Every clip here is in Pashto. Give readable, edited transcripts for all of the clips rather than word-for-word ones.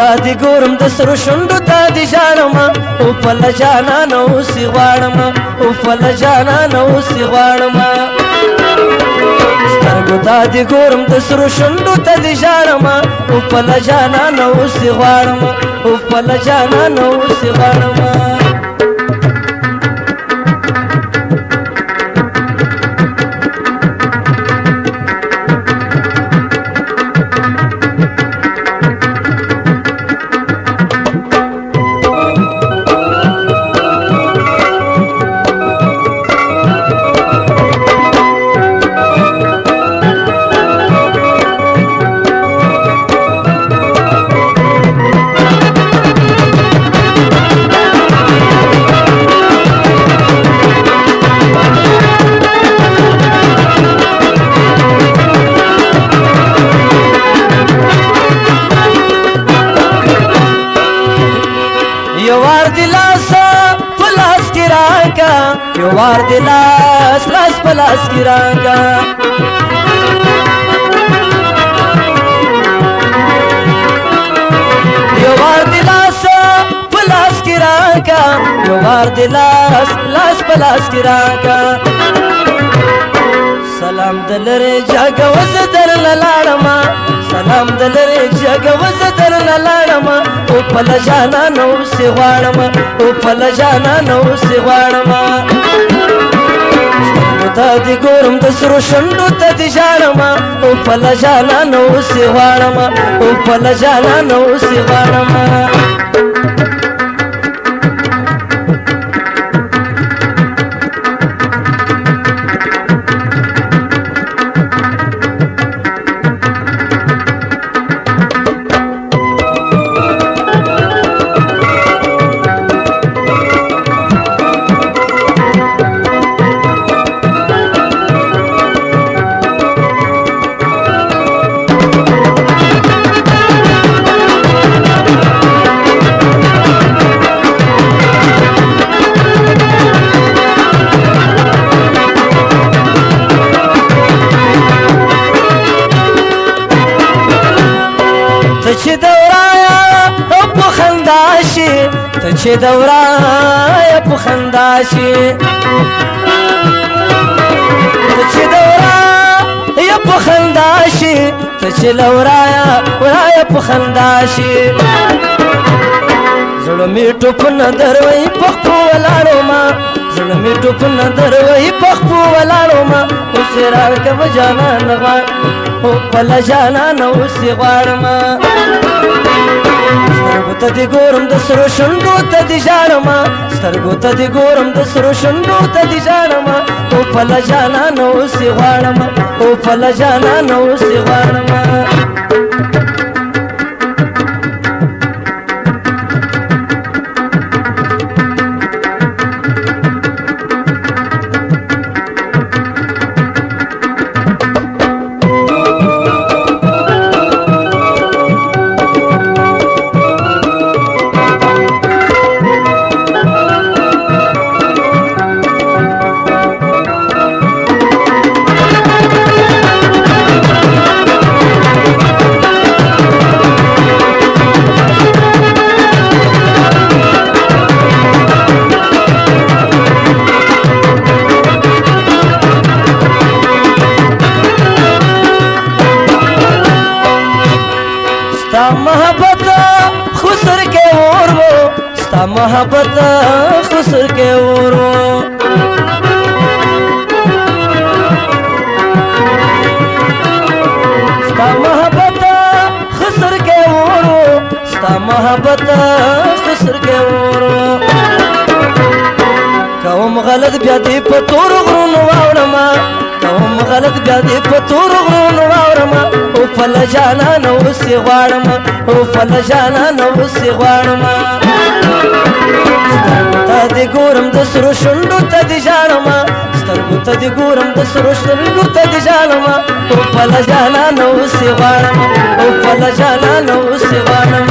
ته دې ګورم د سرو شونډو ته دې ژاړم او پله جانانه اوسې غواړم او پله جانانه اوسې غواړم سترګو ته دې ګورم د سرو شونډو ته دې ژاړم او پله جانانه اوسې غواړم او پله جانانه اوسې غواړم یو وار دې لاس لاس په لاس کې راکړه یو وار دې لاس په لاس کې راکړه یو وار دې لاس لاس په لاس کې راکړه سلام دلرې جګه وزه درله لاړم سلام دلرې جګه وزه درله لاړم او پله جانانه اوسې غواړم او پله جانانه اوسې غواړم سترګو ته دې ګورم د سرو شونډو ته دې ژاړم او پله جانانه اوسې غواړم او پله جانانه اوسې غواړم چې دورایه په خندا شي ته چې دورایه په خندا شي ته چې دورایه په خندا شي ته چې لورایه په خندا شي زړه مې ټوپ نه دروي په خپو ولاړو ما زړه مې ټوپ نه دروي په خپو ولاړو ما اوسې راکړه جانان غواړم او پله جانانه اوسې غواړم سترګو ته دې ګورم د سرو شونډو ته دې ژاړم سترګو ته دې ګورم د سرو شونډو ته دې ژاړم او پله جانانه اوسې غواړم او پله جانانه اوسې غواړم محبت خسر کے اورو ستا محبت خسر کے اورو ستا محبت خسر کے اورو کوم غلط بیا دې په تور غرونو واوړم کوم غلط بیا دې په تور غرونو واوړم او پله جانانه اوسې غواړم او پله جانانه اوسې غواړم سترګو ته دې ګورم د سرو شونډو ته دې ژاړم سترګو ته دې ګورم د سرو شونډو ته دې ژاړم او پله جانانه اوسې غواړم او پله جانانه اوسې غواړم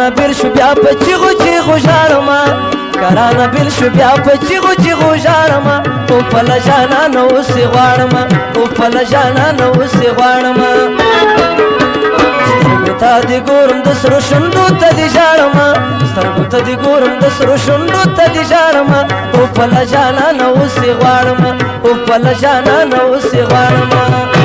کرانه بیل شو بیا په چیغو چیغو ژاړمه کرانه بیل شو بیا په چیغو چیغو ژاړمه او پله جانانه اوسې غواړمه او پله جانانه اوسې غواړمه سترګو ته دې ګورم د سرو شونډو ته دې ژاړمه سترګو ته دې ګورم د سرو شونډو ته دې ژاړمه او پله جانانه اوسې غواړمه او پله جانانه اوسې غواړمه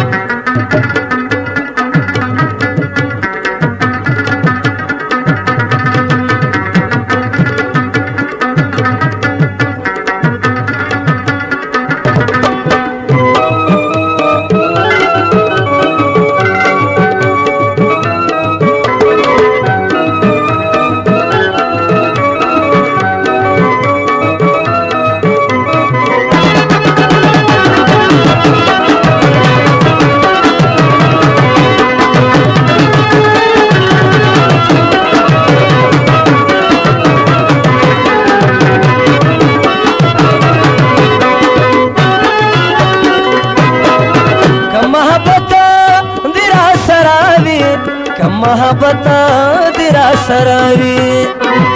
محبت دی را سراوی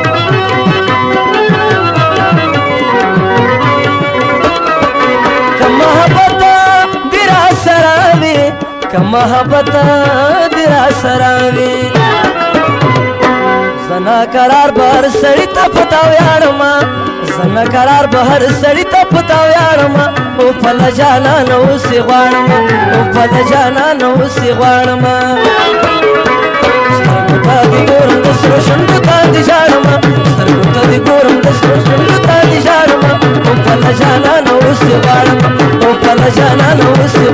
که محبت دی را سراوی که محبت دی را سراوی زنا قرار بهر سړی ته پتا ویاړمه زنا قرار بهر سړی ته پتا ویاړمه او پله جانانه اوسې غواړمه او پله جانانه اوسې غواړمه سترګو ته دې ګورم د سرو شونډو ته دې ژاړمه سترګو ته دې ګورم د سرو شونډو ته دې ژاړمه او پله جانانه اوسې غواړمه او پله جانانه اوسې